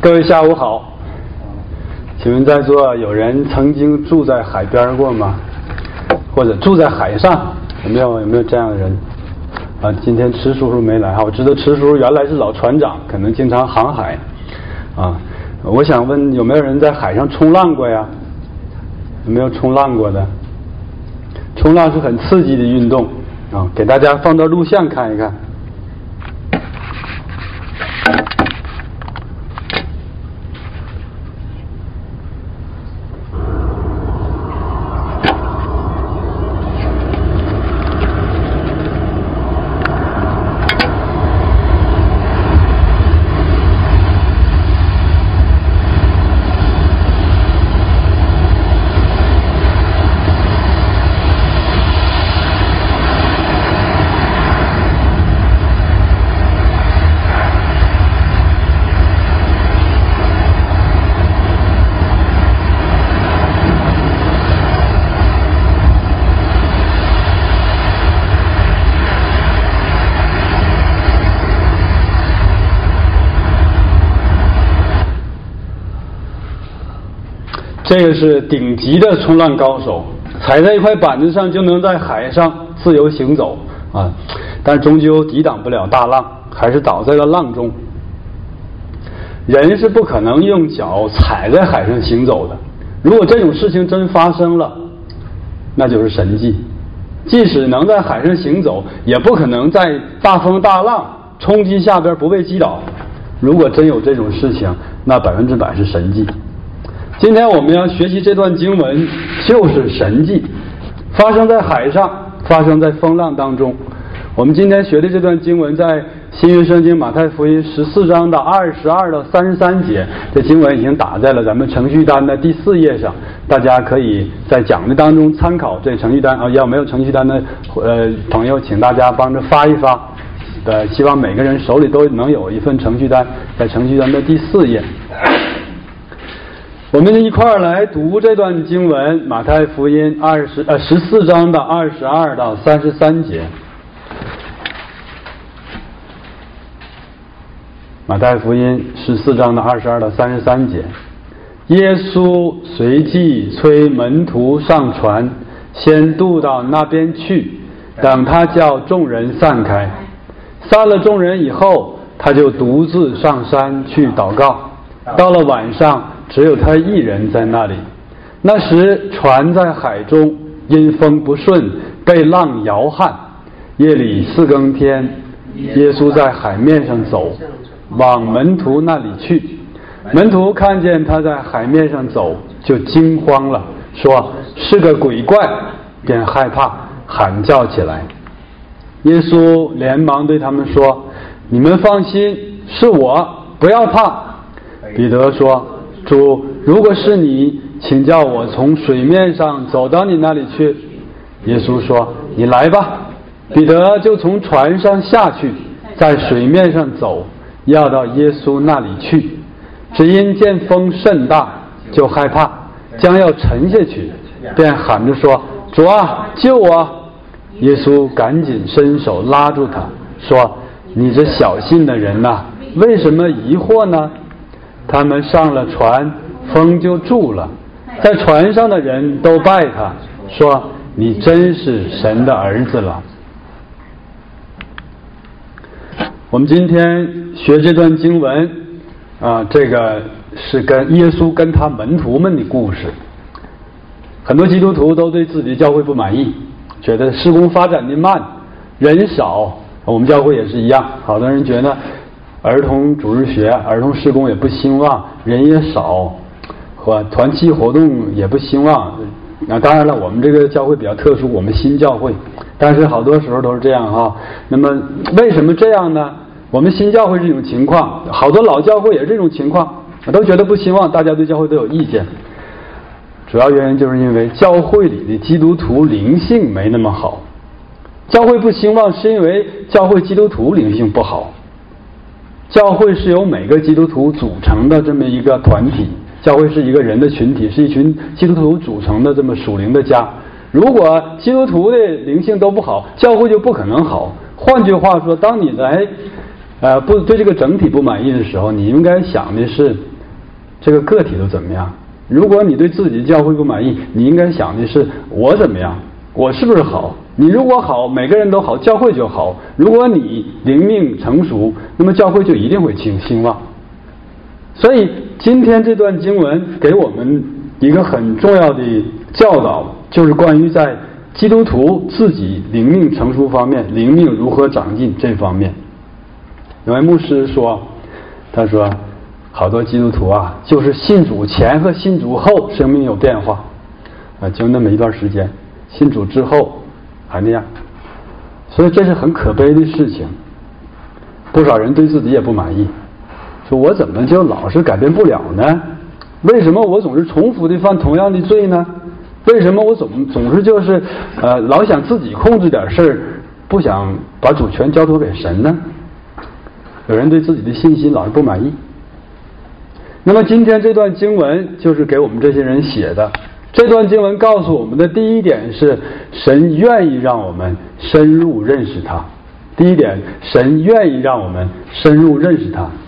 各位下午好，请问在座有人曾经住在海边过吗？或者住在海上？有没有这样的人？啊，今天池叔叔没来哈，我知道池叔叔原来是老船长，可能经常航海。啊，我想问有没有人在海上冲浪过呀？有没有冲浪过的？冲浪是很刺激的运动啊，给大家放段录像看一看。这个是顶级的冲浪高手，踩在一块板子上就能在海上自由行走啊，但是终究抵挡不了大浪，还是倒在了浪中。人是不可能用脚踩在海上行走的，如果这种事情真发生了，那就是神迹。即使能在海上行走，也不可能在大风大浪冲击下边不被击倒。如果真有这种事情，那100%是神迹。今天我们要学习这段经文，就是神迹，发生在海上，发生在风浪当中。我们今天学的这段经文在新约圣经马太福音14章的22到33节，这经文已经打在了咱们程序单的第4页上，大家可以在讲的当中参考这程序单啊。要没有程序单的朋友，请大家帮着发一发。希望每个人手里都能有一份程序单，在程序单的第4页。我们一块儿来读这段经文，马太福音14章的22到33节。马太福音14章的22到33节。耶稣随即催门徒上船，先渡到那边去，等他叫众人散开。散了众人以后，他就独自上山去祷告。到了晚上，只有他一人在那里。那时船在海中，因风不顺，被浪摇撼。夜里4更天，耶稣在海面上走，往门徒那里去。门徒看见他在海面上走，就惊慌了，说是个鬼怪，便害怕，喊叫起来。耶稣连忙对他们说：你们放心，是我，不要怕。彼得说：主，如果是你，请叫我从水面上走到你那里去。耶稣说：你来吧。彼得就从船上下去，在水面上走，要到耶稣那里去。只因见风甚大，就害怕，将要沉下去，便喊着说：主啊，救我！耶稣赶紧伸手拉住他，说：你这小信的人啊，为什么疑惑呢？他们上了船，风就住了。在船上的人都拜他，说：你真是神的儿子了。我们今天学这段经文这个是跟耶稣跟他门徒们的故事。很多基督徒都对自己的教会不满意，觉得事工发展的慢，人少。我们教会也是一样，好多人觉得儿童主日学、儿童事工也不兴旺，人也少，和团契活动也不兴旺。当然了，我们这个教会比较特殊，我们新教会，但是好多时候都是这样哈。那么为什么这样呢？我们新教会这种情况，好多老教会也是这种情况，都觉得不兴旺，大家对教会都有意见。主要原因就是因为教会里的基督徒灵性没那么好。教会不兴旺是因为教会基督徒灵性不好。教会是由每个基督徒组成的这么一个团体，教会是一个人的群体，是一群基督徒组成的这么属灵的家。如果基督徒的灵性都不好，教会就不可能好。换句话说，当你来不对这个整体不满意的时候，你应该想的是这个个体都怎么样。如果你对自己的教会不满意，你应该想的是我怎么样，我是不是好。你如果好，每个人都好，教会就好。如果你灵命成熟，那么教会就一定会兴旺。所以今天这段经文给我们一个很重要的教导，就是关于在基督徒自己灵命成熟方面，灵命如何长进这方面。有位牧师说，他说好多基督徒啊，就是信主前和信主后生命有变化就那么一段时间，信主之后还那样，所以这是很可悲的事情。不少人对自己也不满意，说我怎么就老是改变不了呢？为什么我总是重复的犯同样的罪呢？为什么我总是就是老想自己控制点事儿，不想把主权交托给神呢？有人对自己的信心老是不满意。那么今天这段经文就是给我们这些人写的。这段经文告诉我们的第一点是，神愿意让我们深入认识他。第一点，神愿意让我们深入认识他。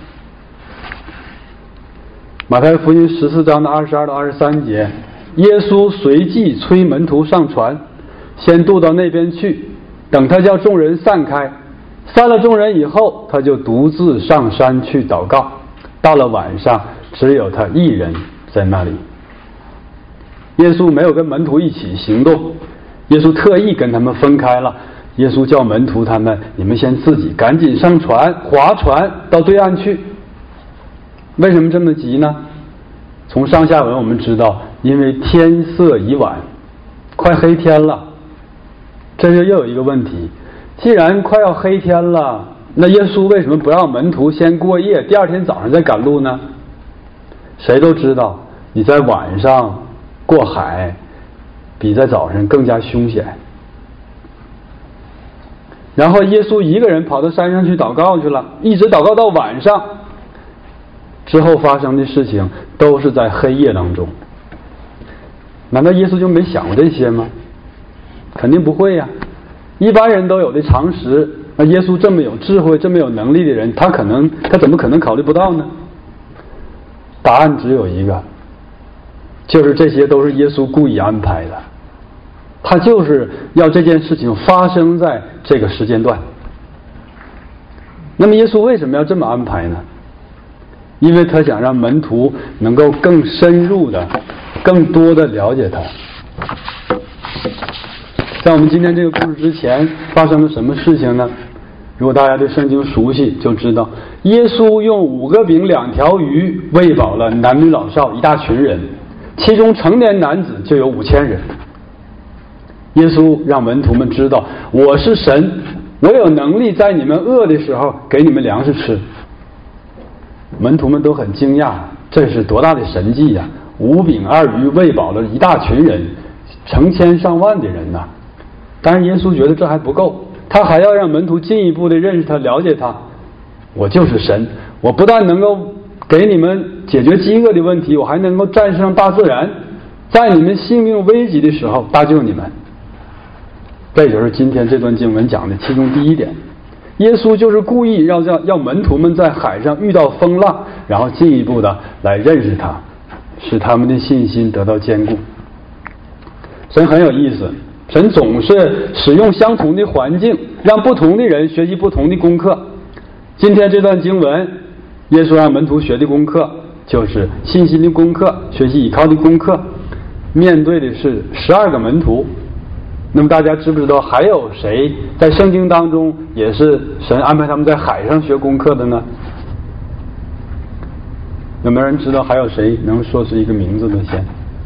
马太福音14章的22到23节，耶稣随即催门徒上船，先渡到那边去，等他叫众人散开，散了众人以后，他就独自上山去祷告。到了晚上，只有他一人在那里。耶稣没有跟门徒一起行动，耶稣特意跟他们分开了。耶稣叫门徒他们，你们先自己赶紧上船，划船到对岸去。为什么这么急呢？从上下文我们知道，因为天色已晚，快黑天了。这就又有一个问题，既然快要黑天了，那耶稣为什么不让门徒先过夜，第二天早上再赶路呢？谁都知道，你在晚上过海比在早上更加凶险。然后耶稣一个人跑到山上去祷告去了，一直祷告到晚上，之后发生的事情都是在黑夜当中。难道耶稣就没想过这些吗？肯定不会呀。一般人都有的常识，那耶稣这么有智慧这么有能力的人，他怎么可能考虑不到呢？答案只有一个，就是这些都是耶稣故意安排的，他就是要这件事情发生在这个时间段。那么耶稣为什么要这么安排呢？因为他想让门徒能够更深入的、更多的了解他。在我们今天这个故事之前发生了什么事情呢？如果大家对圣经熟悉，就知道耶稣用5个饼2条鱼喂饱了男女老少一大群人，其中成年男子就有5000人。耶稣让门徒们知道，我是神，我有能力在你们饿的时候给你们粮食吃。门徒们都很惊讶，这是多大的神迹呀！5饼2鱼喂饱了一大群人，成千上万的人呐。当然耶稣觉得这还不够，他还要让门徒进一步的认识他、了解他。我就是神，我不但能够给你们解决饥饿的问题，我还能够战胜大自然，在你们性命危急的时候搭救你们。这就是今天这段经文讲的其中第一点。耶稣就是故意要门徒们在海上遇到风浪，然后进一步的来认识他，使他们的信心得到坚固。神很有意思，神总是使用相同的环境，让不同的人学习不同的功课。今天这段经文，耶稣让门徒学的功课就是信心的功课，学习倚靠的功课，面对的是12个门徒。那么大家知不知道还有谁在圣经当中也是神安排他们在海上学功课的呢？有没有人知道还有谁能说出一个名字的先？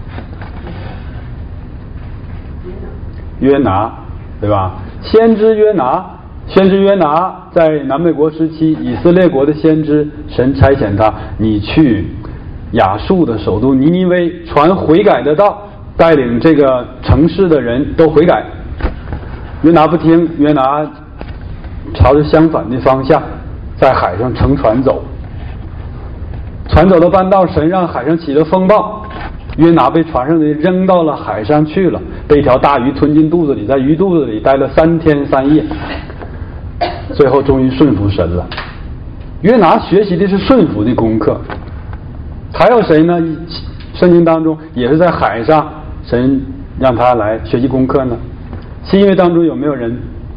约拿，对吧？先知约拿在南北国时期，以色列国的先知，神差遣他，你去亚述的首都尼尼微传悔改的道，带领这个城市的人都悔改。约拿不听，约拿朝着相反的方向在海上乘船走，船走到半道，神让海上起了风暴，约拿被船上的人扔到了海上去了，被一条大鱼吞进肚子里，在鱼肚子里待了3天3夜，最后终于顺服神了。约拿学习的是顺服的功课， 还有谁呢？圣经当中也是在海上，神让他来学习功课呢。新约当中有没有人？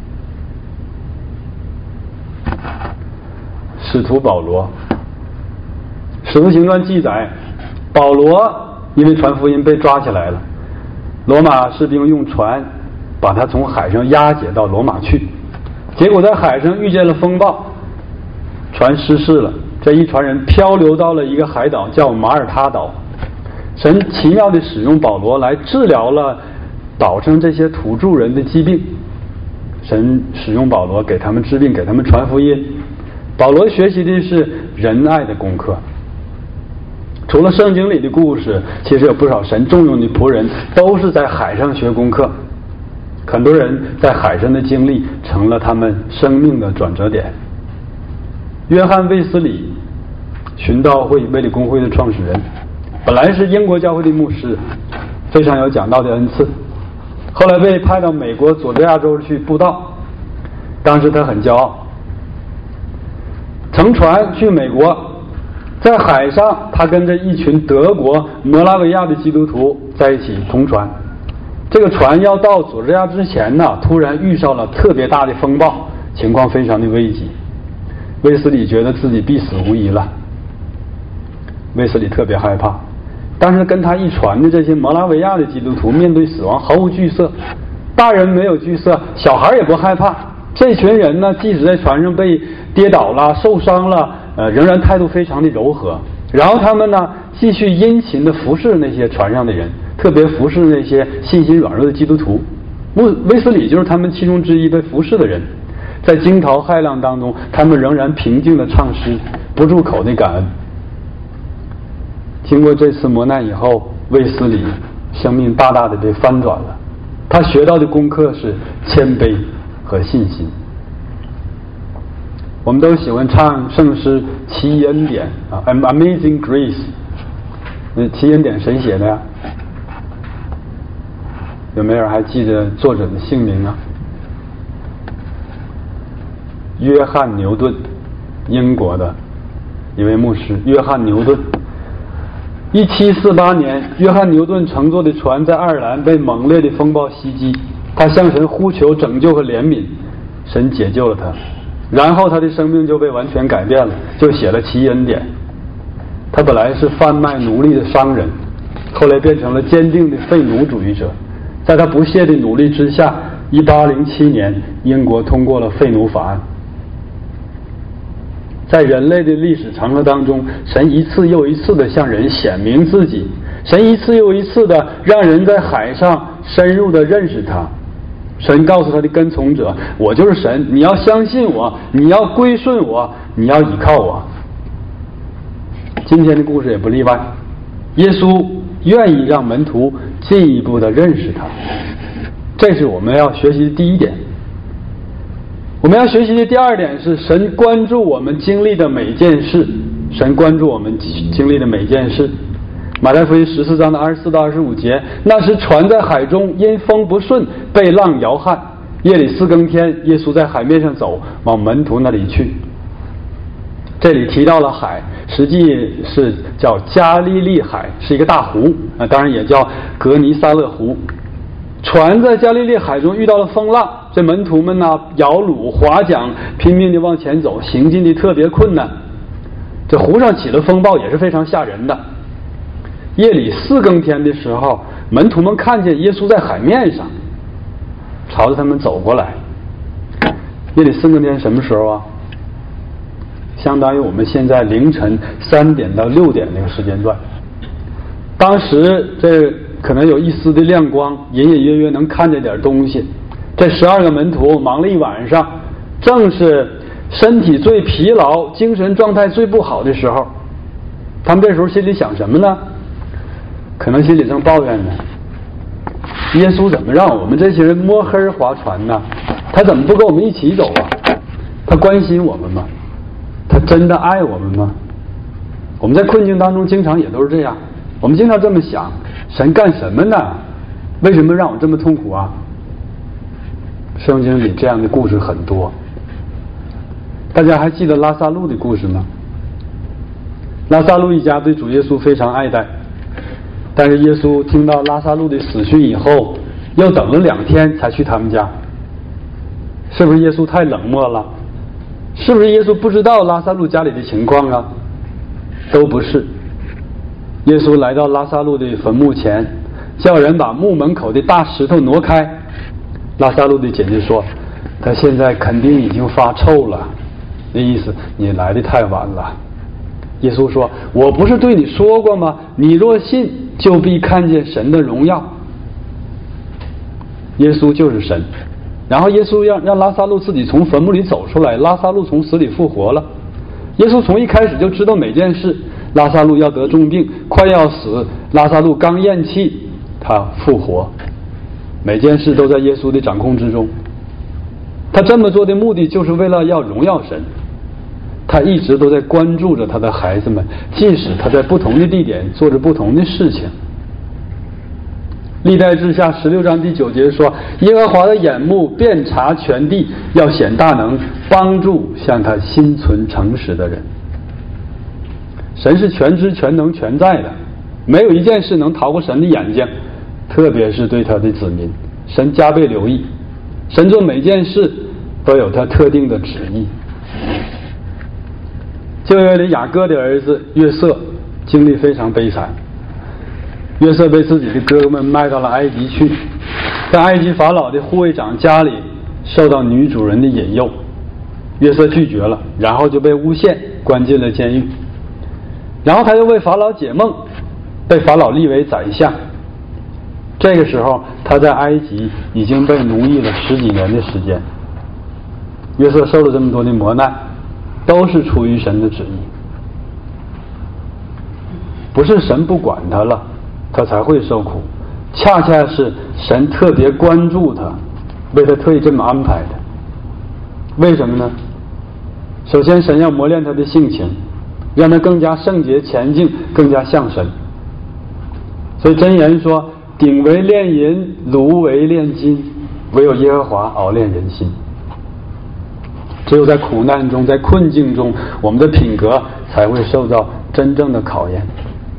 使徒保罗。使徒行传记载，保罗因为传福音被抓起来了，罗马士兵用船把他从海上押解到罗马去，结果在海上遇见了风暴，船失事了。这一船人漂流到了一个海岛叫马耳他岛，神奇妙地使用保罗来治疗了岛上这些土著人的疾病。神使用保罗给他们治病，给他们传福音。保罗学习的是仁爱的功课。除了圣经里的故事，其实有不少神重用的仆人都是在海上学功课。很多人在海上的经历成了他们生命的转折点。约翰卫斯理，寻道会卫理公会的创始人，本来是英国教会的牧师，非常有讲道的恩赐，后来被派到美国佐治亚州去布道。当时他很骄傲，乘船去美国，在海上他跟着一群德国摩拉维亚的基督徒在一起同船。这个船要到佐治亚之前呢，突然遇上了特别大的风暴，情况非常的危急。卫斯理觉得自己必死无疑了，卫斯理特别害怕。但是跟他一船的这些摩拉维亚的基督徒面对死亡毫无惧色，大人没有惧色，小孩也不害怕。这群人呢，即使在船上被跌倒了、受伤了，仍然态度非常的柔和。然后他们呢，继续殷勤地服侍那些船上的人，特别服侍那些信心软弱的基督徒。卫斯理就是他们其中之一被服侍的人。在惊涛骇浪当中，他们仍然平静地唱诗，不住口的感恩。经过这次磨难以后，卫斯理生命大大的被翻转了。他学到的功课是谦卑和信心。我们都喜欢唱圣诗《奇异恩典》啊，《Amazing Grace》。奇异恩典谁写的呀？有没有人还记得作者的姓名啊？约翰牛顿，英国的一位牧师。约翰牛顿，1748年，约翰牛顿乘坐的船在爱尔兰被猛烈的风暴袭击，他向神呼求拯救和怜悯，神解救了他，然后他的生命就被完全改变了，就写了《奇异恩典》。他本来是贩卖奴隶的商人，后来变成了坚定的废奴主义者。在他不懈的努力之下，1807年，英国通过了废奴法案。在人类的历史长河当中，神一次又一次地向人显明自己，神一次又一次地让人在海上深入地认识他。神告诉他的跟从者，我就是神，你要相信我，你要归顺我，你要倚靠我。今天的故事也不例外，耶稣愿意让门徒进一步地认识他，这是我们要学习的第一点。我们要学习的第二点是，神关注我们经历的每件事。神关注我们经历的每件事。马太福音14章的24到25节，那时船在海中，因风不顺，被浪摇撼。夜里4更天，耶稣在海面上走，往门徒那里去。这里提到了海，实际是叫加利利海，是一个大湖，当然也叫格尼撒勒湖。船在加利利海中遇到了风浪，这门徒们呢摇橹划桨，拼命地往前走，行进的特别困难。这湖上起了风暴，也是非常吓人的。夜里4更天的时候，门徒们看见耶稣在海面上，朝着他们走过来。夜里4更天什么时候啊？相当于我们现在凌晨3点到6点那个时间段。当时这可能有一丝的亮光，隐隐约约能看见点东西。这12个门徒忙了一晚上，正是身体最疲劳、精神状态最不好的时候。他们这时候心里想什么呢？可能心里正抱怨呢，耶稣怎么让我们这些人摸黑划船呢？他怎么不跟我们一起走啊？他关心我们吗？他真的爱我们吗？我们在困境当中经常也都是这样，我们经常这么想，神干什么呢？为什么让我这么痛苦啊？圣经里这样的故事很多。大家还记得拉萨路的故事吗？ 拉撒路一家对主耶稣非常爱戴，但是耶稣听到拉撒路的死讯以后，又等了2天才去他们家。是不是耶稣太冷漠了？是不是耶稣不知道拉撒路家里的情况啊？都不是。耶稣来到拉撒路的坟墓前，叫人把墓门口的大石头挪开。拉撒路的姐姐说，他现在肯定已经发臭了，那意思你来的太晚了。耶稣说，我不是对你说过吗？你若信，就必看见神的荣耀。耶稣就是神。然后耶稣让拉撒路自己从坟墓里走出来，拉撒路从死里复活了。耶稣从一开始就知道每件事，拉撒路要得重病，快要死，拉撒路刚咽气，他复活，每件事都在耶稣的掌控之中。他这么做的目的就是为了要荣耀神。他一直都在关注着他的孩子们，即使他在不同的地点做着不同的事情。历代志下16章第9节说，耶和华的眼目遍察全地，要显大能，帮助向他心存诚实的人。神是全知全能全在的，没有一件事能逃过神的眼睛，特别是对他的子民，神加倍留意。神做每件事都有他特定的旨意。旧约里雅各的儿子约瑟经历非常悲惨。约瑟被自己的哥哥们卖到了埃及去，在埃及法老的护卫长家里受到女主人的引诱，约瑟拒绝了，然后就被诬陷关进了监狱。然后他又为法老解梦，被法老立为宰相。这个时候他在埃及已经被奴役了10几年的时间。约瑟受了这么多的磨难，都是出于神的旨意，不是神不管他了他才会受苦，恰恰是神特别关注他，为他特意这么安排的。为什么呢？首先神要磨练他的性情，让他更加圣洁前进，更加像神。所以箴言说，鼎为炼银，炉为炼金，唯有耶和华熬炼人心。只有在苦难中，在困境中，我们的品格才会受到真正的考验。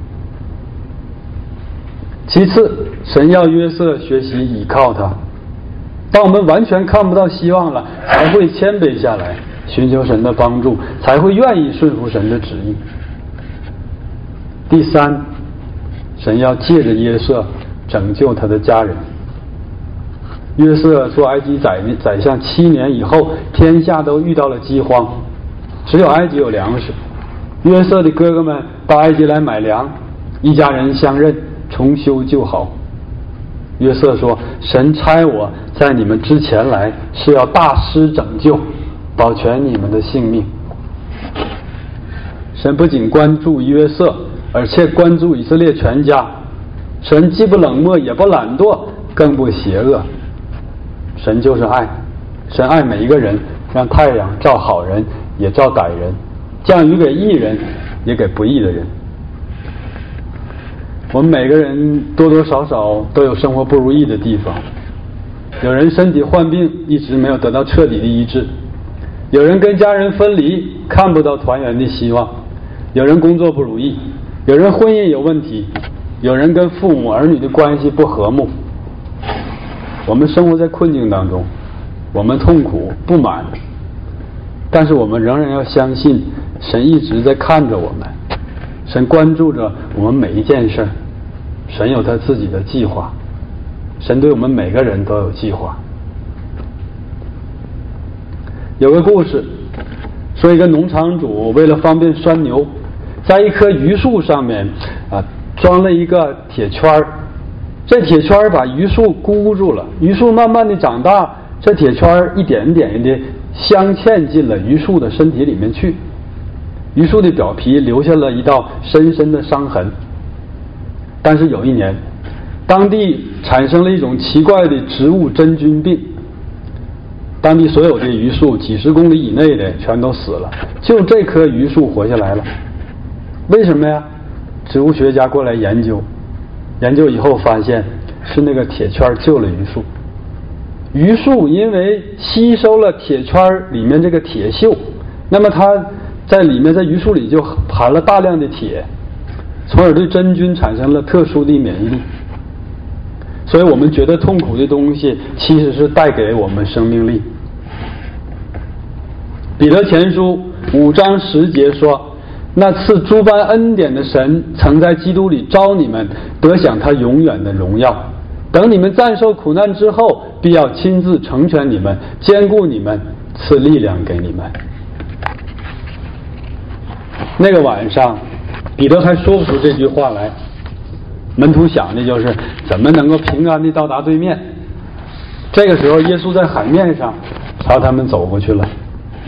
其次，神要约瑟学习倚靠他。当我们完全看不到希望了，才会谦卑下来，寻求神的帮助，才会愿意顺服神的旨意。第三，神要借着约瑟拯救他的家人。约瑟做埃及宰相7年以后，天下都遇到了饥荒，只有埃及有粮食。约瑟的哥哥们到埃及来买粮，一家人相认，重修旧好。约瑟说，神差我在你们之前来，是要大施拯救，保全你们的性命。神不仅关注约瑟，而且关注以色列全家。神既不冷漠，也不懒惰，更不邪恶。神就是爱，神爱每一个人，让太阳照好人也照歹人，降雨给义人也给不义的人。我们每个人多多少少都有生活不如意的地方，有人身体患病，一直没有得到彻底的医治，有人跟家人分离，看不到团圆的希望，有人工作不如意，有人婚姻有问题，有人跟父母儿女的关系不和睦。我们生活在困境当中，我们痛苦不满，但是我们仍然要相信神一直在看着我们，神关注着我们每一件事，神有他自己的计划，神对我们每个人都有计划。有个故事说，一个农场主为了方便拴牛，在一棵榆树上面装了一个铁圈儿，这铁圈把榆树箍住了，榆树慢慢的长大，这铁圈一点一点的镶嵌进了榆树的身体里面去，榆树的表皮留下了一道深深的伤痕。但是有一年，当地产生了一种奇怪的植物真菌病，当地所有的榆树几十公里以内的全都死了，就这棵榆树活下来了。为什么呀？植物学家过来研究以后发现，是那个铁圈救了榆树。榆树因为吸收了铁圈里面这个铁锈，那么它在里面在榆树里就含了大量的铁，从而对真菌产生了特殊的免疫力。所以我们觉得痛苦的东西其实是带给我们生命力。彼得前书5章10节说，那赐诸般恩典的神曾在基督里召你们得享他永远的荣耀，等你们暂受苦难之后，必要亲自成全你们，坚固你们，赐力量给你们。那个晚上彼得还说不出这句话来，门徒想的就是怎么能够平安地到达对面。这个时候耶稣在海面上朝他们走过去了。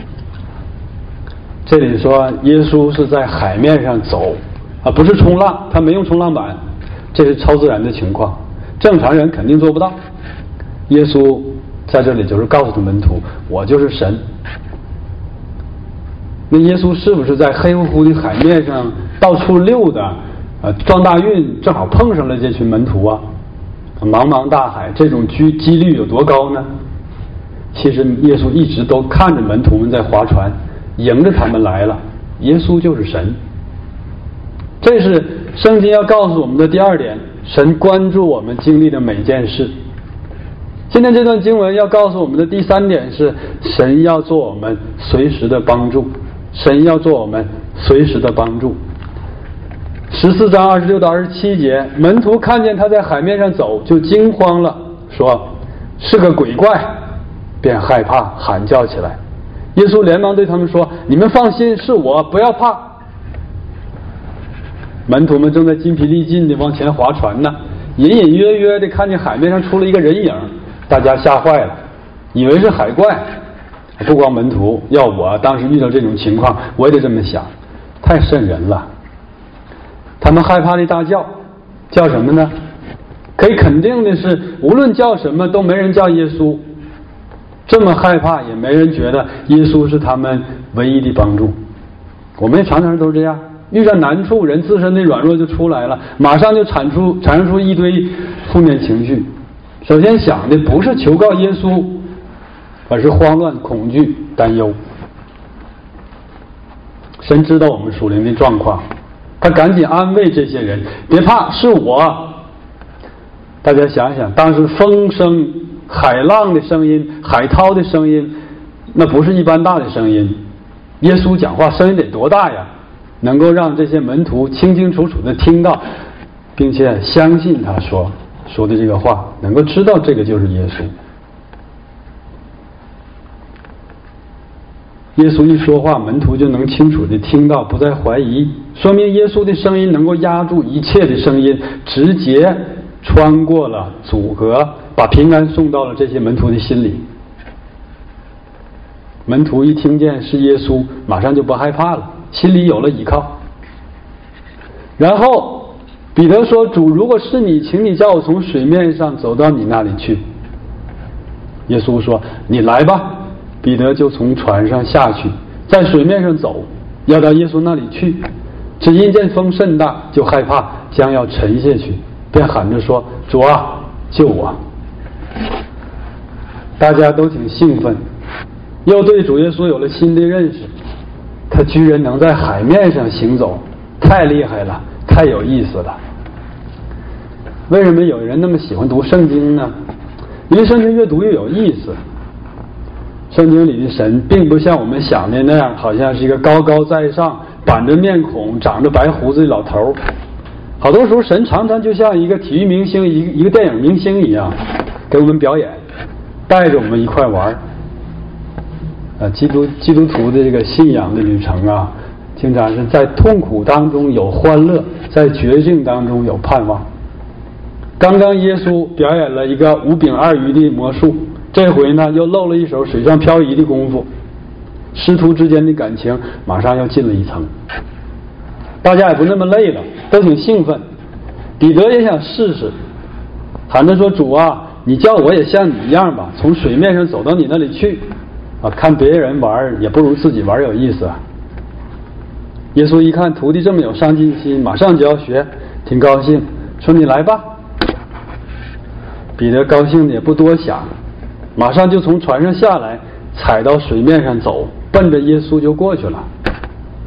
这里说耶稣是在海面上走啊，不是冲浪，他没用冲浪板，这是超自然的情况，正常人肯定做不到。耶稣在这里就是告诉门徒，我就是神。那耶稣是不是在黑乎乎的海面上到处溜达撞大运，正好碰上了这群门徒啊？茫茫大海，这种几率有多高呢？其实耶稣一直都看着门徒们在划船，迎着他们来了。耶稣就是神。这是圣经要告诉我们的第二点，神关注我们经历的每件事。今天这段经文要告诉我们的第三点是，神要做我们随时的帮助。神要做我们随时的帮助。14章26到27节，门徒看见他在海面上走，就惊慌了，说是个鬼怪，便害怕，喊叫起来。耶稣连忙对他们说，你们放心，是我，不要怕。门徒们正在筋疲力尽地往前划船呢，隐隐约约地看见海面上出了一个人影，大家吓坏了，以为是海怪。不光门徒，要我当时遇到这种情况，我也得这么想，太瘆人了。他们害怕地大叫，叫什么呢？可以肯定的是，无论叫什么都没人叫耶稣。这么害怕，也没人觉得耶稣是他们唯一的帮助。我们常常都是这样，遇上难处，人自身的软弱就出来了，马上就产生出一堆负面情绪。首先想的不是求告耶稣，而是慌乱、恐惧、担忧。神知道我们属灵的状况，他赶紧安慰这些人，别怕，是我。大家想想，当时风声、海浪的声音、海涛的声音，那不是一般大的声音。耶稣讲话声音得多大呀，能够让这些门徒清清楚楚地听到，并且相信他说的这个话，能够知道这个就是耶稣。耶稣一说话，门徒就能清楚地听到，不再怀疑，说明耶稣的声音能够压住一切的声音，直接穿过了阻隔，把平安送到了这些门徒的心里。门徒一听见是耶稣，马上就不害怕了，心里有了依靠。然后彼得说，主，如果是你，请你叫我从水面上走到你那里去。耶稣说，你来吧。彼得就从船上下去，在水面上走，要到耶稣那里去。只因见风甚大，就害怕将要沉下去，便喊着说，主啊，救我。大家都挺兴奋，又对主耶稣有了新的认识。他居然能在海面上行走，太厉害了，太有意思了。为什么有人那么喜欢读圣经呢？因为圣经越读越有意思。圣经里的神并不像我们想的那样，好像是一个高高在上、板着面孔、长着白胡子的老头。好多时候神常常就像一个体育明星、一个电影明星一样，给我们表演，带着我们一块玩。基督徒的这个信仰的旅程啊，经常是在痛苦当中有欢乐，在绝境当中有盼望。刚刚耶稣表演了一个5饼2鱼的魔术，这回呢又露了一手水上漂移的功夫，师徒之间的感情马上又进了一层。大家也不那么累了，都挺兴奋。彼得也想试试，喊着说，主啊，你叫我也像你一样吧，从水面上走到你那里去啊，看别人玩也不如自己玩有意思啊。耶稣一看徒弟这么有上进心，马上就要学，挺高兴，说你来吧。彼得高兴的也不多想，马上就从船上下来，踩到水面上走，奔着耶稣就过去了。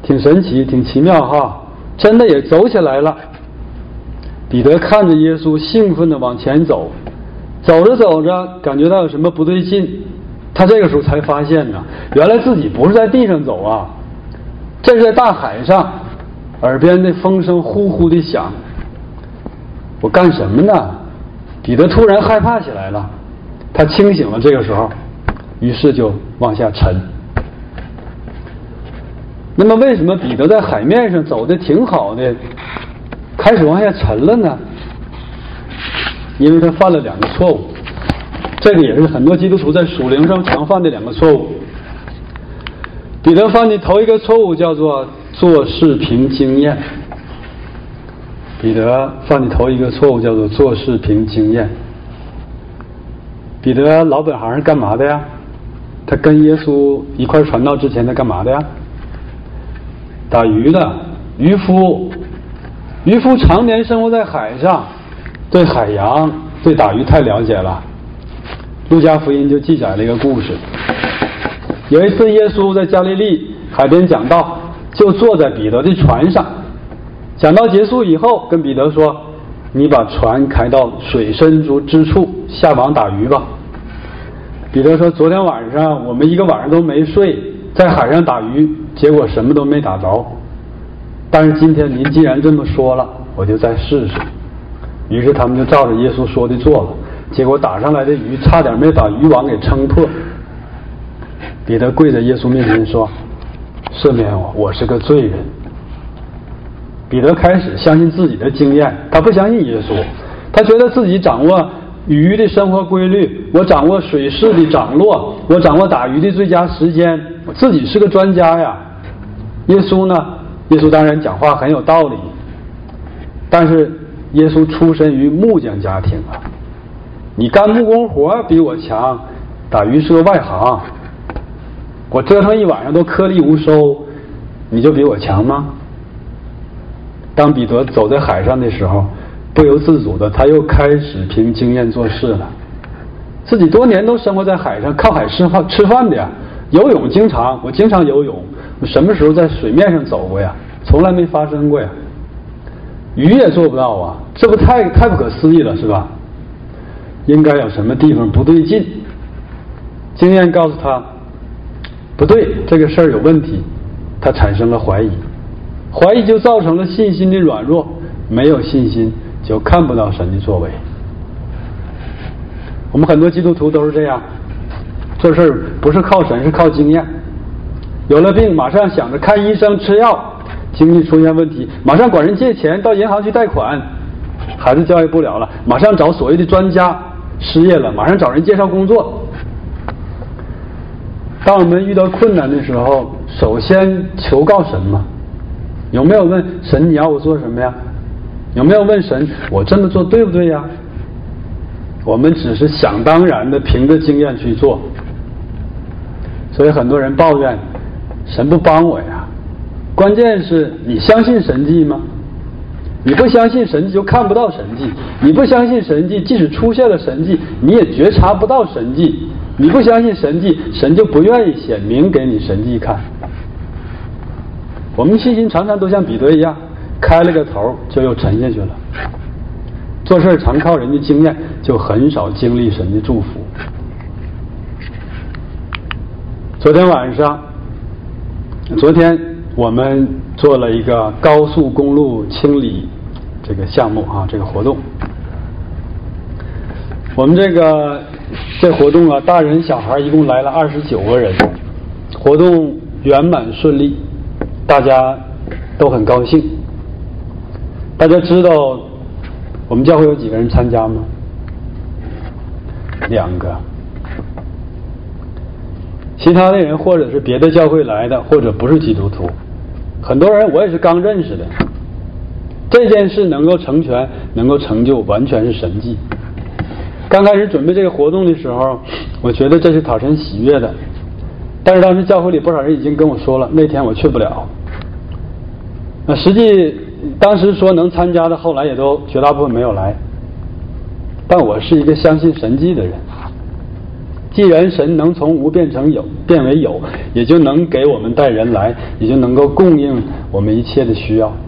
挺神奇，挺奇妙哈，真的也走起来了。彼得看着耶稣兴奋地往前走，走着走着感觉到有什么不对劲，他这个时候才发现呢，原来自己不是在地上走啊，这是在大海上，耳边的风声呼呼地响。我干什么呢？彼得突然害怕起来了，他清醒了，这个时候于是就往下沉。那么为什么彼得在海面上走得挺好的，开始往下沉了呢？因为他犯了两个错误，这个也是很多基督徒在属灵上常犯的两个错误。彼得犯的头一个错误叫做做事凭经验。彼得犯的头一个错误叫做做事凭经验。彼得老本行是干嘛的呀？他跟耶稣一块传道之前他干嘛的呀？打鱼的渔夫。渔夫常年生活在海上，对海洋对打鱼太了解了。路加福音就记载了一个故事，有一次耶稣在加利利海边讲道，就坐在彼得的船上，讲道结束以后跟彼得说，你把船开到水深之处下网打鱼吧。彼得说，昨天晚上我们一个晚上都没睡，在海上打鱼，结果什么都没打着，但是今天您既然这么说了，我就再试试。于是他们就照着耶稣说的做了，结果打上来的鱼差点没把渔网给撑破。彼得跪在耶稣面前说，赦免我，我是个罪人。彼得开始相信自己的经验，他不相信耶稣，他觉得自己掌握鱼的生活规律，我掌握水势的涨落，我掌握打鱼的最佳时间，我自己是个专家呀。耶稣呢？耶稣当然讲话很有道理，但是耶稣出身于木匠家庭啊，你干木工活比我强，打鱼是个外行，我折腾一晚上都颗粒无收，你就比我强吗？当彼得走在海上的时候，不由自主的他又开始凭经验做事了。自己多年都生活在海上，靠海吃饭的呀，游泳我经常游泳，我什么时候在水面上走过呀？从来没发生过呀。鱼也做不到啊，这不太不可思议了是吧？应该有什么地方不对劲，经验告诉他不对，这个事儿有问题，他产生了怀疑，怀疑就造成了信心的软弱，没有信心就看不到神的作为。我们很多基督徒都是这样，做事不是靠神，是靠经验。有了病马上想着看医生吃药，经济出现问题马上管人借钱，到银行去贷款，孩子教育不了了马上找所谓的专家，失业了马上找人介绍工作。当我们遇到困难的时候，首先求告神嘛，有没有问神你要我做什么呀？有没有问神我这么做对不对呀？我们只是想当然的凭着经验去做，所以很多人抱怨神不帮我呀。关键是你相信神迹吗？你不相信神迹就看不到神迹，你不相信神迹，即使出现了神迹你也觉察不到神迹，你不相信神迹，神就不愿意显明给你神迹看。我们信心常常都像彼得一样，开了个头就又沉下去了。做事常靠人的经验，就很少经历神的祝福。昨天我们做了一个高速公路清理这个项目啊，这个活动。我们这活动啊，大人小孩一共来了29个人，活动圆满顺利，大家都很高兴。大家知道我们教会有几个人参加吗？2个。其他的人或者是别的教会来的，或者不是基督徒。很多人我也是刚认识的。这件事能够成全，能够成就，完全是神迹。刚开始准备这个活动的时候，我觉得这是讨神喜悦的，但是当时教会里不少人已经跟我说了，那天我去不了。实际当时说能参加的，后来也都绝大部分没有来。但我是一个相信神迹的人， 既然神能从无变为有，也就能给我们带人来，也就能够供应我们一切的需要。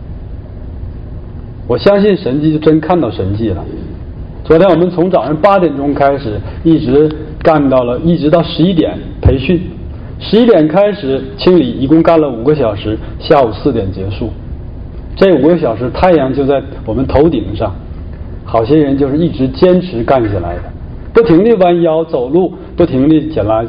我相信神迹，就真看到神迹了。昨天我们从早上8点钟开始，一直到11点培训，11点开始清理，一共干了5个小时，下午4点结束。这5个小时太阳就在我们头顶上，好些人就是一直坚持干下来的，不停地弯腰走路，不停地捡垃圾。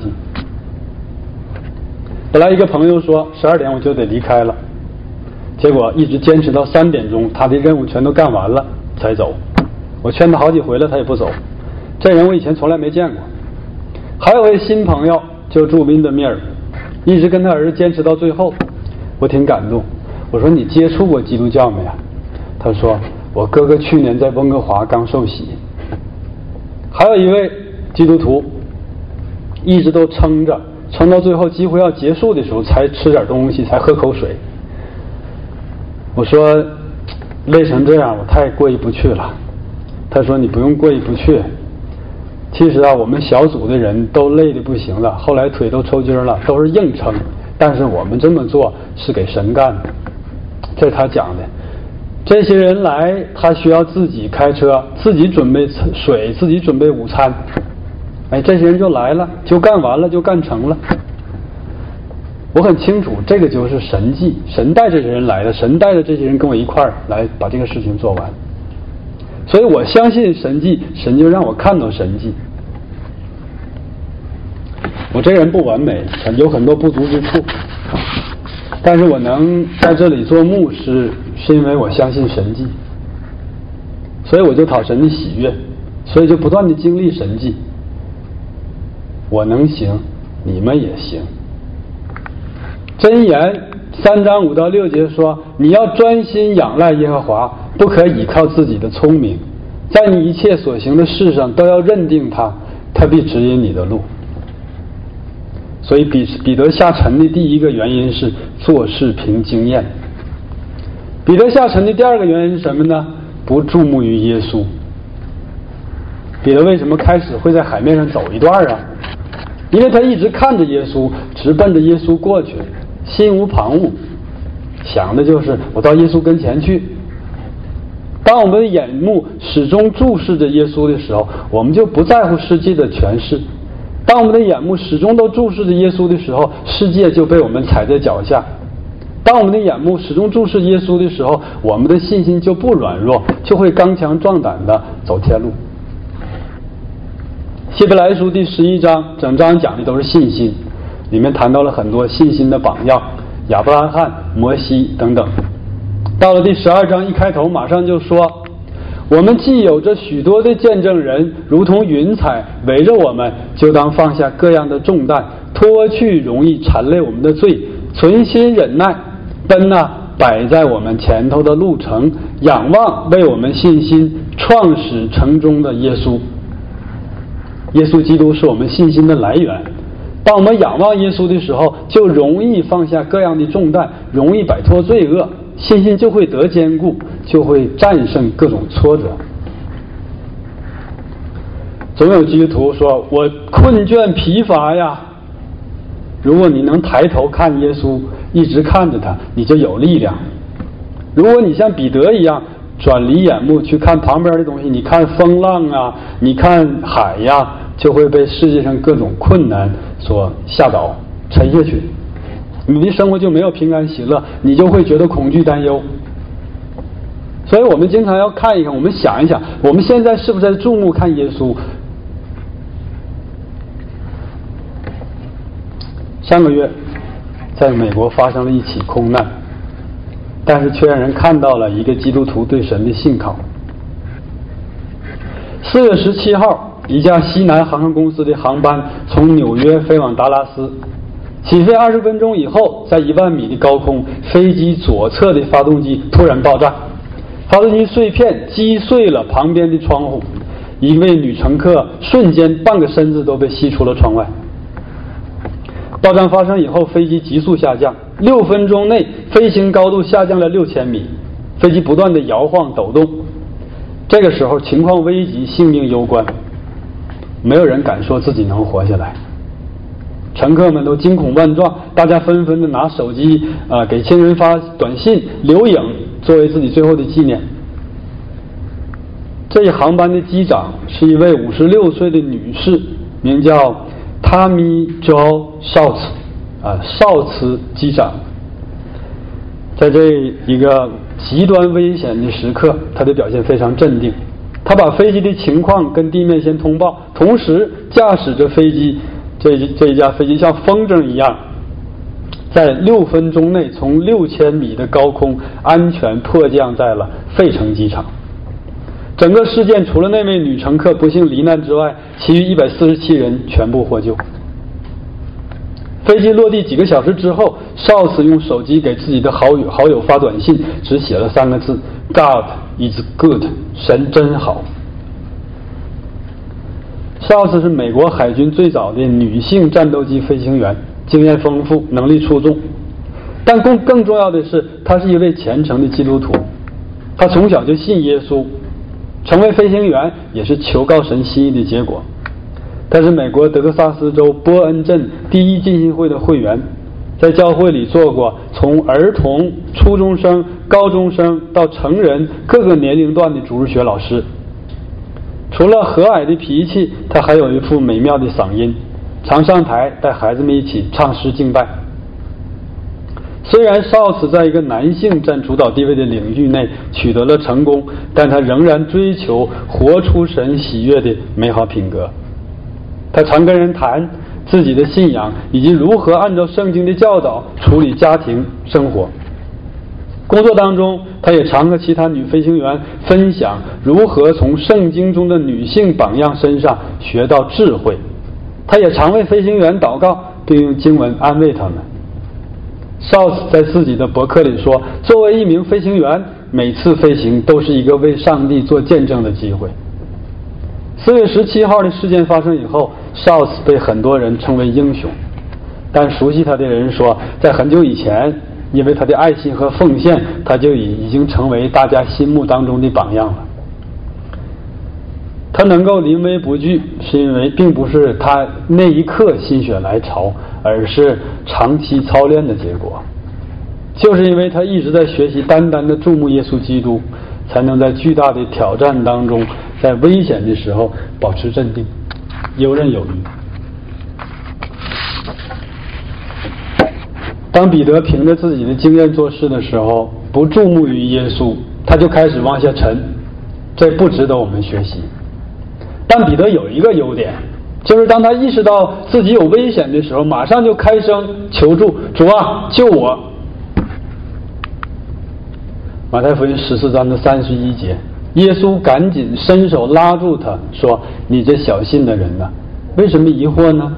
本来一个朋友说12点我就得离开了，结果一直坚持到3点钟，他的任务全都干完了才走。我劝他好几回了，他也不走。这人我以前从来没见过。还有位新朋友，就住宾德米尔，一直跟他儿子坚持到最后，我挺感动。我说你接触过基督教没有？他说我哥哥去年在温哥华刚受洗。还有一位基督徒，一直都撑着，撑到最后几乎要结束的时候才吃点东西，才喝口水。我说累成这样，我太过意不去了。他说你不用过意不去，其实我们小组的人都累得不行了，后来腿都抽筋了，都是硬撑，但是我们这么做是给神干的。这是他讲的。这些人来，他需要自己开车，自己准备水，自己准备午餐。这些人就来了，就干完了，就干成了。我很清楚，这个就是神迹，神带这些人来的，神带着这些人跟我一块儿来把这个事情做完。所以我相信神迹，神就让我看到神迹。我这个人不完美，有很多不足之处，但是我能在这里做牧师，是因为我相信神迹，所以我就讨神的喜悦，所以就不断的经历神迹。我能行，你们也行。箴言3章5到6节说，你要专心仰赖耶和华，不可倚靠自己的聪明，在你一切所行的事上都要认定他，他必指引你的路。所以彼得下沉的第一个原因是做事凭经验。彼得下沉的第二个原因是什么呢？不注目于耶稣。彼得为什么开始会在海面上走一段啊？因为他一直看着耶稣，直奔着耶稣过去，心无旁骛，想的就是我到耶稣跟前去。当我们的眼目始终注视着耶稣的时候，我们就不在乎世界的权势。当我们的眼目始终都注视着耶稣的时候，世界就被我们踩在脚下。当我们的眼目始终注视耶稣的时候，我们的信心就不软弱，就会刚强壮胆的走天路。希伯来书第11章整章讲的都是信心，里面谈到了很多信心的榜样，亚伯拉罕、摩西等等。到了第12章一开头马上就说，我们既有着许多的见证人，如同云彩围着我们，就当放下各样的重担，脱去容易缠累我们的罪，存心忍耐，奔摆在我们前头的路程，仰望为我们信心创始成终的耶稣。耶稣基督是我们信心的来源。当我们仰望耶稣的时候，就容易放下各样的重担，容易摆脱罪恶，信心就会得坚固，就会战胜各种挫折。总有基督徒说，我困倦疲乏呀。如果你能抬头看耶稣，一直看着他，你就有力量。如果你像彼得一样转离眼目去看旁边的东西，你看风浪啊，你看海呀，就会被世界上各种困难所吓倒，沉下去。你的生活就没有平安喜乐，你就会觉得恐惧担忧。所以我们经常要看一看，我们想一想，我们现在是不是在注目看耶稣？上个月在美国发生了一起空难，但是却让人看到了一个基督徒对神的信靠。4月17号，一架西南航空公司的航班从纽约飞往达拉斯，起飞20分钟以后，在1万米的高空，飞机左侧的发动机突然爆炸，发动机碎片击碎了旁边的窗户，一位女乘客瞬间半个身子都被吸出了窗外。爆炸发生以后，飞机急速下降，6分钟内飞行高度下降了6000米，飞机不断的摇晃抖动。这个时候情况危急，性命攸关。 没有人敢说自己能活下来。乘客们都惊恐万状，大家纷纷的拿手机给亲人发短信留影，作为自己最后的纪念。这一航班的机长是一位56岁的女士，名叫Tammy Jo Schultz，绍茨机长。在这一个极端危险的时刻，他的表现非常镇定。他把飞机的情况跟地面先通报，同时驾驶着飞机，这一架飞机像风筝一样，在6分钟内从6000米的高空安全迫降在了费城机场。整个事件除了那位女乘客不幸罹难之外，其余147人全部获救。飞机落地几个小时之后，绍茨用手机给自己的好友发短信，只写了3个字 ：God is good， 神真好。绍茨是美国海军最早的女性战斗机飞行员，经验丰富，能力出众。但更重要的是，她是一位虔诚的基督徒，她从小就信耶稣。成为飞行员也是求告神心意的结果。他是美国德克萨斯州波恩镇第一浸信会的会员，在教会里做过从儿童、初中生、高中生到成人各个年龄段的主日学老师。除了和蔼的脾气，他还有一副美妙的嗓音，常上台带孩子们一起唱诗敬拜。虽然绍茨在一个男性占主导地位的领域内取得了成功，但他仍然追求活出神喜悦的美好品格。他常跟人谈自己的信仰，以及如何按照圣经的教导处理家庭生活。工作当中，他也常和其他女飞行员分享如何从圣经中的女性榜样身上学到智慧。他也常为飞行员祷告，并用经文安慰他们。绍茨在自己的博客里说，作为一名飞行员，每次飞行都是一个为上帝做见证的机会。4月17号的事件发生以后，绍茨被很多人称为英雄，但熟悉他的人说，在很久以前，因为他的爱心和奉献，他就已经成为大家心目当中的榜样了。他能够临危不惧，是因为并不是他那一刻心血来潮，而是长期操练的结果。就是因为他一直在学习单单的注目耶稣基督，才能在巨大的挑战当中，在危险的时候保持镇定，游刃有余。当彼得凭着自己的经验做事的时候，不注目于耶稣，他就开始往下沉，这不值得我们学习。但彼得有一个优点，就是当他意识到自己有危险的时候，马上就开声求助，主啊，救我。马太福音14章的31节，耶稣赶紧伸手拉住他，说，你这小信的人啊，为什么疑惑呢？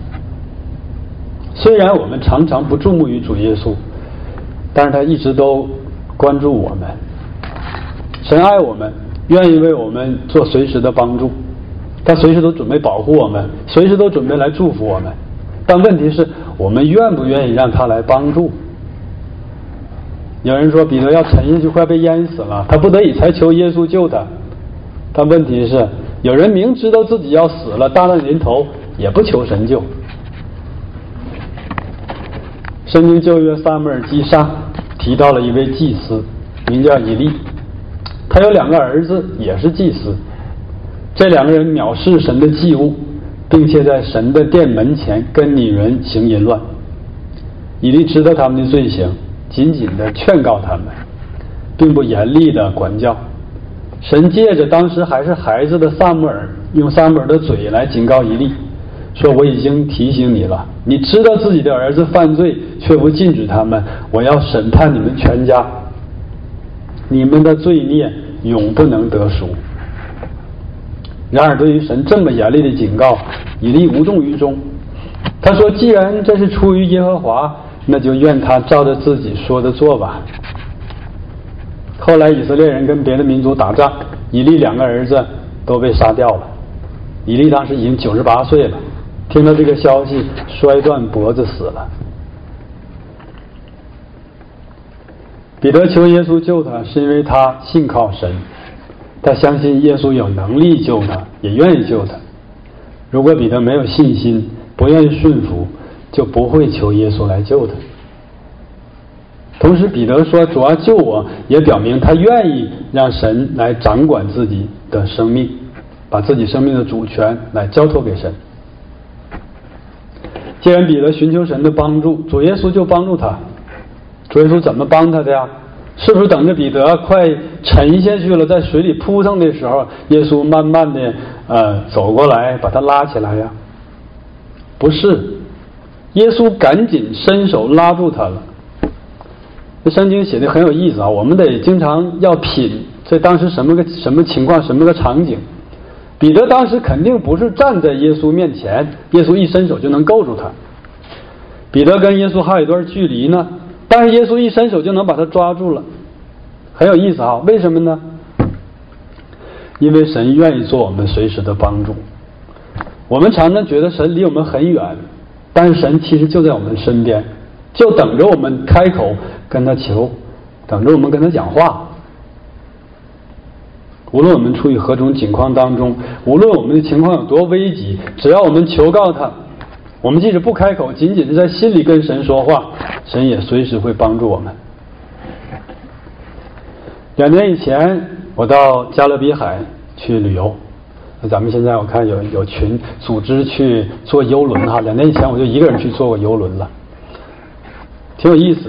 虽然我们常常不注目于主耶稣，但是他一直都关注我们。神爱我们，愿意为我们做随时的帮助，他随时都准备保护我们，随时都准备来祝福我们。但问题是，我们愿不愿意让他来帮助？有人说彼得要沉下去快被淹死了，他不得已才求耶稣救他。但问题是，有人明知道自己要死了，大难临头也不求神救。圣经旧约撒母耳记上提到了一位祭司，名叫以利，他有2个儿子，也是祭司。这2个人藐视神的祭物，并且在神的殿门前跟女人行淫乱。以利知道他们的罪行，紧紧地劝告他们，并不严厉地管教。神借着当时还是孩子的撒母耳，用撒母耳的嘴来警告以利，说，我已经提醒你了，你知道自己的儿子犯罪，却不禁止他们，我要审判你们全家，你们的罪孽永不能得赎。然而对于神这么严厉的警告，以利无动于衷。他说，既然这是出于耶和华，那就愿他照着自己说的做吧。后来以色列人跟别的民族打仗，以利2个儿子都被杀掉了。以利当时已经98岁了，听到这个消息，摔断脖子死了。彼得求耶稣救他，是因为他信靠神，他相信耶稣有能力救他，也愿意救他。 如果彼得没有信心，不愿意顺服，就不会求耶稣来救他。同时彼得说主啊救我，也表明他愿意让神来掌管自己的生命，把自己生命的主权来交托给神。既然彼得寻求神的帮助，主耶稣就帮助他。主耶稣怎么帮他的呀？是不是等着彼得快沉下去了，在水里扑腾的时候，耶稣慢慢的走过来把他拉起来呀？不是，耶稣赶紧伸手拉住他了。这圣经写的很有意思啊，我们得经常要品这当时什么情况，什么个场景。彼得当时肯定不是站在耶稣面前，耶稣一伸手就能够住他。彼得跟耶稣还有一段距离呢，但是耶稣一伸手就能把他抓住了，很有意思啊。为什么呢？因为神愿意做我们随时的帮助。我们常常觉得神离我们很远，但是神其实就在我们身边，就等着我们开口跟他求，等着我们跟他讲话。无论我们处于何种境况当中，无论我们的情况有多危急，只要我们求告他，我们即使不开口，仅仅是在心里跟神说话，神也随时会帮助我们。2年以前我到加勒比海去旅游，咱们现在我看有群组织去坐游轮哈。2年以前我就一个人去坐过游轮了，挺有意思。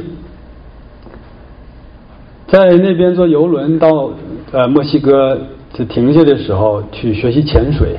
在那边坐游轮到墨西哥就停下的时候去学习潜水，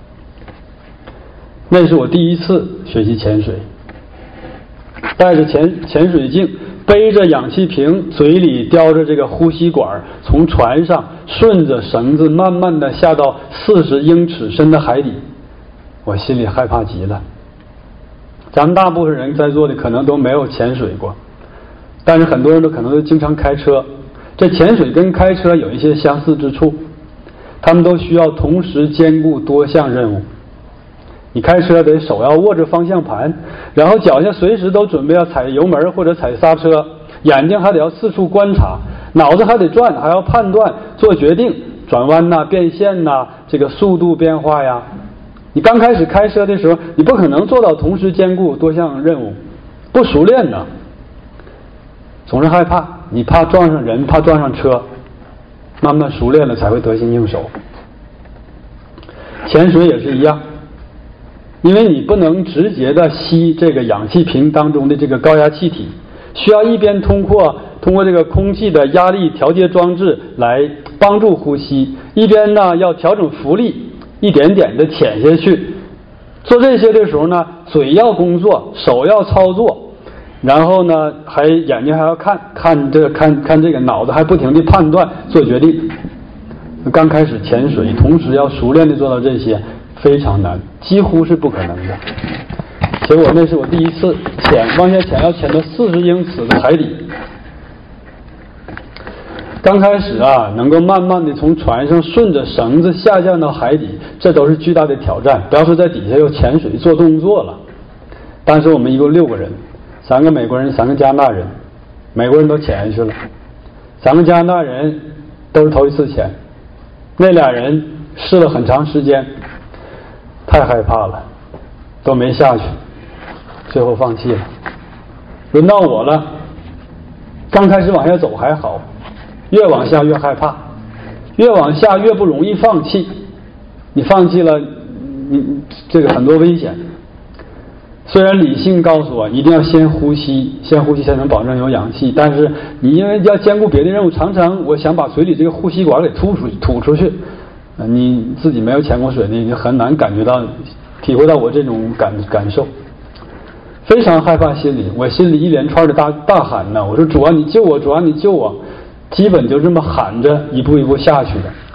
那是我第一次学习潜水，带着潜水镜，背着氧气瓶，嘴里叼着这个呼吸管，从船上顺着绳子慢慢的下到40英尺深的海底，我心里害怕极了。咱们大部分人在座的可能都没有潜水过，但是很多人都可能都经常开车。这潜水跟开车有一些相似之处，他们都需要同时兼顾多项任务。你开车得手要握着方向盘，然后脚下随时都准备要踩油门或者踩刹车，眼睛还得要四处观察，脑子还得转，还要判断做决定，转弯呐、变线呐、这个速度变化呀。你刚开始开车的时候，你不可能做到同时兼顾多项任务，不熟练呢，总是害怕，你怕撞上人，怕撞上车，慢慢熟练了才会得心应手。潜水也是一样，因为你不能直接的吸这个氧气瓶当中的这个高压气体，需要一边通过这个空气的压力调节装置来帮助呼吸，一边呢要调整浮力，一点点的潜下去。做这些的时候呢，嘴要工作，手要操作，然后呢眼睛还要看这个，脑子还不停地判断做决定。刚开始潜水，同时要熟练地做到这些，非常难，几乎是不可能的。结果那是我第一次往下潜，要潜到40英尺的海底。刚开始能够慢慢地从船上顺着绳子下降到海底，这都是巨大的挑战，不要说在底下又潜水做动作了。当时我们一共6个人，3个美国人，3个加拿大人，美国人都潜下去了，3个加拿大人都是头一次潜，那俩人试了很长时间，太害怕了，都没下去，最后放弃了。轮到我了，刚开始往下走还好，越往下越害怕，越往下越不容易放弃。你放弃了，你这个很多危险。虽然理性告诉我一定要先呼吸才能保证有氧气，但是你因为要兼顾别的任务，常常我想把嘴里这个呼吸管给吐出去。你自己没有潜过水的，你很难体会到我这种感受，非常害怕。我心里一连串的大喊呢，我说主啊你救我，主啊你救我，基本就这么喊着一步一步下去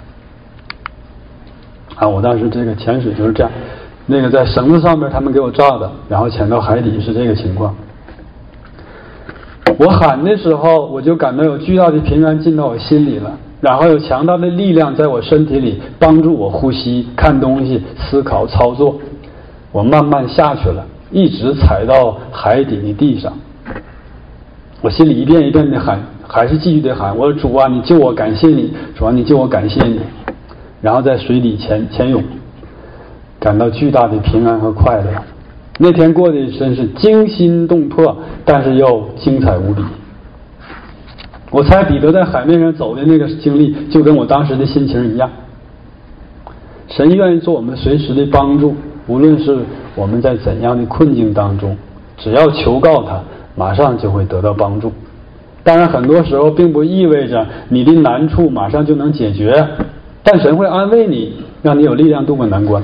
的。我当时这个潜水就是这样，那个在绳子上面他们给我罩的，然后潜到海底是这个情况。我喊的时候，我就感到有巨大的平安进到我心里了，然后有强大的力量在我身体里帮助我呼吸、看东西、思考、操作。我慢慢下去了，一直踩到海底的地上。我心里一遍一遍的喊，还是继续的喊，我说主啊你救我，感谢你，主啊你救我，感谢你。然后在水底潜泳， 感到巨大的平安和快乐。那天过得真是惊心动魄，但是又精彩无比。我猜彼得在海面上走的那个经历，就跟我当时的心情一样。神愿意做我们随时的帮助，无论是我们在怎样的困境当中，只要求告他，马上就会得到帮助。当然很多时候并不意味着你的难处马上就能解决，但神会安慰你，让你有力量度过难关。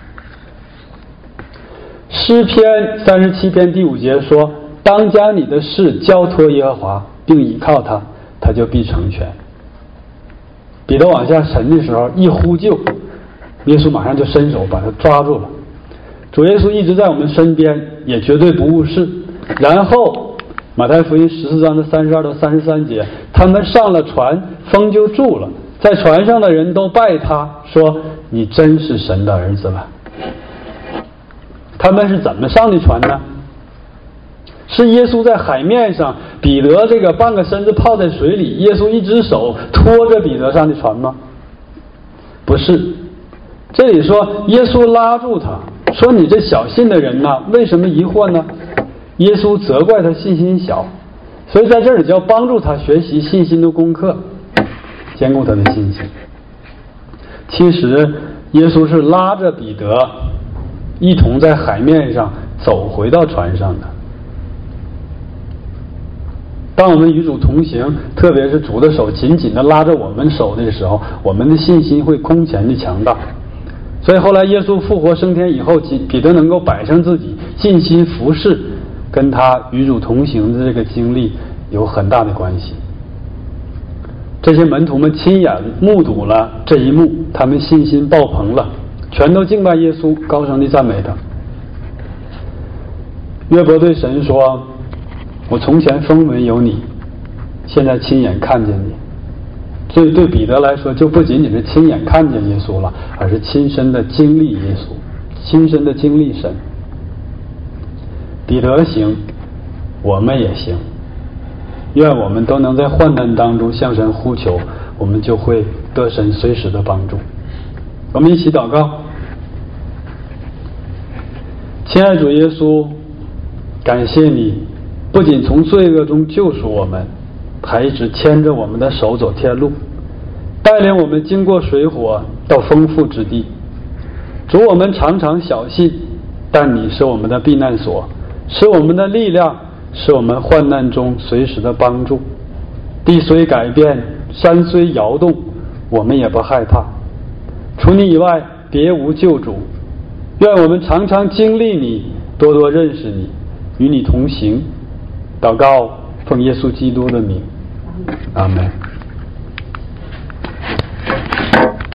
诗篇37篇第5节说，当将你的事交托耶和华，并倚靠他，他就必成全。彼得往下沉的时候，一呼救，耶稣马上就伸手把他抓住了。主耶稣一直在我们身边，也绝对不误事。然后马太福音14章的32到33节，他们上了船，风就住了，在船上的人都拜他，说你真是神的儿子了。他们是怎么上的船呢？是耶稣在海面上，彼得这个半个身子泡在水里，耶稣一只手拖着彼得上的船吗？不是，这里说耶稣拉住他，说你这小信的人呐，为什么疑惑呢？耶稣责怪他信心小，所以在这里就要帮助他学习信心的功课，兼顾他的信心。其实耶稣是拉着彼得一同在海面上走回到船上的。当我们与主同行，特别是主的手紧紧地拉着我们手的时候，我们的信心会空前的强大。所以后来耶稣复活升天以后，彼得能够摆上自己尽心服侍，跟他与主同行的这个经历有很大的关系。这些门徒们亲眼目睹了这一幕，他们信心爆棚了，全都敬拜耶稣，高声地赞美他。约伯对神说，我从前风闻有你，现在亲眼看见你。所以对彼得来说，就不仅仅是亲眼看见耶稣了，而是亲身的经历耶稣，亲身的经历神。彼得行，我们也行。愿我们都能在患难当中向神呼求，我们就会得神随时的帮助。我们一起祷告。亲爱主耶稣，感谢你不仅从罪恶中救赎我们，还一直牵着我们的手走天路，带领我们经过水火到丰富之地。主，我们常常小信，但你是我们的避难所，是我们的力量，是我们患难中随时的帮助。地虽改变，山虽摇动，我们也不害怕。除你以外别无救主。愿我们常常经历你，多多认识你，与你同行。祷告奉耶稣基督的名，阿们。